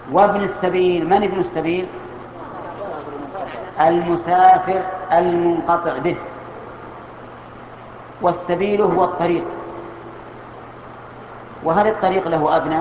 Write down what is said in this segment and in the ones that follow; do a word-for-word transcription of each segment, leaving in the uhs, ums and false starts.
وابن السبيل، من ابن السبيل؟ المسافر المنقطع به. والسبيل هو الطريق. وهل الطريق له أبناء؟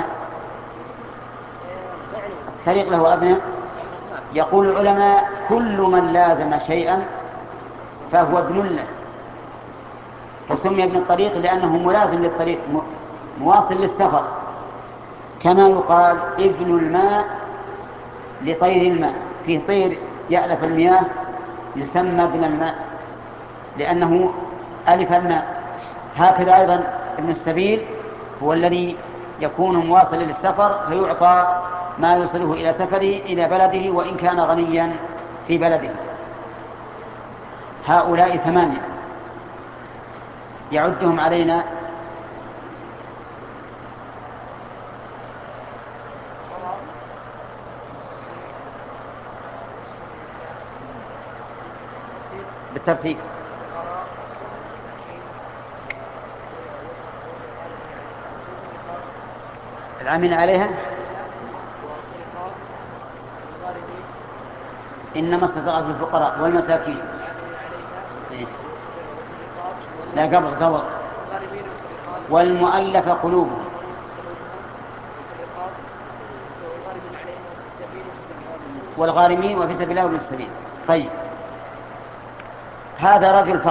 الطريق له أبناء. يقول العلماء كل من لازم شيئا فهو ابن له، فسمي ابن الطريق لأنه ملازم للطريق مواصل للسفر، كما يقال ابن الماء لطير الماء، فيه طير يألف المياه يسمى ابن الماء لأنه ألف الماء. هكذا أيضا ابن السبيل هو الذي يكون مواصلا للسفر فيعطى ما يوصله إلى سفره إلى بلده وإن كان غنيا في بلده. هؤلاء ثمانية يعدهم علينا بالترتيب. العامل عليها إنما استطاعت الفقراء والمساكين. لا قبل قبل والمؤلف قلوبهم والغارمين وفي سبيل الله وابن السبيل. طيب، هذا رجل